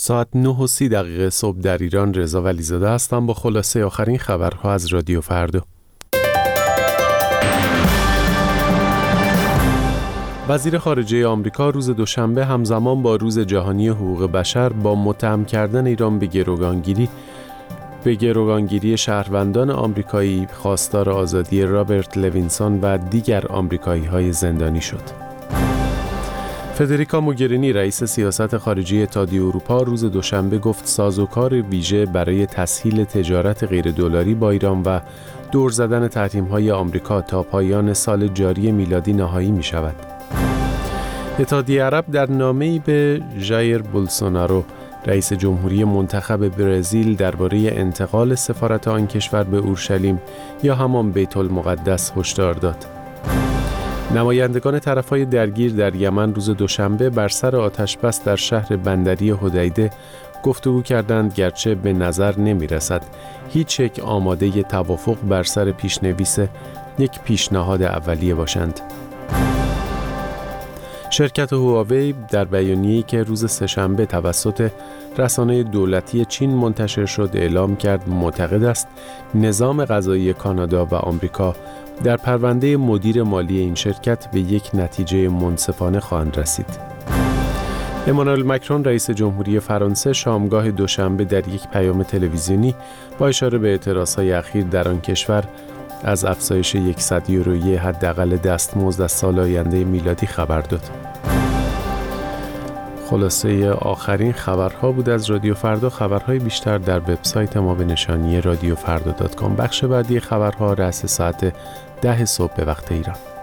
ساعت 9:30 صبح در ایران. رضا ولیزاده هستم با خلاصه آخرین خبرها از رادیو فردا. وزیر خارجه آمریکا روز دوشنبه همزمان با روز جهانی حقوق بشر با متهم کردن ایران به گروگانگیری شهروندان آمریکایی خواستار آزادی رابرت لوینسون و دیگر آمریکایی‌های زندانی شد. فدریکا موگرینی رئیس سیاست خارجی اتحادیه اروپا روز دوشنبه گفت سازوکار ویژه برای تسهیل تجارت غیردلاری با ایران و دور زدن تحریم‌های آمریکا تا پایان سال جاری میلادی نهایی می‌شود. اتحادیه عرب در نامه‌ای به ژایر بولسونارو رئیس جمهوری منتخب برزیل درباره انتقال سفارت آن کشور به اورشلیم یا همان بیت المقدس هشدار داد. نمایندگان طرف‌های درگیر در یمن روز دوشنبه بر سر آتش‌بس در شهر بندری حدیده گفتگو کردند، گرچه به نظر نمی‌رسد هیچ یک آماده توافق بر سر پیشنویس یک پیشنهاد اولیه باشند. شرکت هواوی در بیانیه‌ای که روز سه‌شنبه توسط رسانه دولتی چین منتشر شد اعلام کرد معتقد است نظام قضایی کانادا و آمریکا در پرونده مدیر مالی این شرکت به یک نتیجه منصفانه خواهند رسید. امانوئل مکرون رئیس جمهوری فرانسه شامگاه دوشنبه در یک پیام تلویزیونی با اشاره به اعتراضهای اخیر در آن کشور از افزایش 100 یورویی حداقل دستمزد از سال آینده میلادی خبر داد. خلاصه آخرین خبرها بود از رادیو فردا. خبرهای بیشتر در وبسایت ما به نشانی radiofrda.com. بخش بعدی خبرها رأس ساعت 10 صبح به وقت ایران.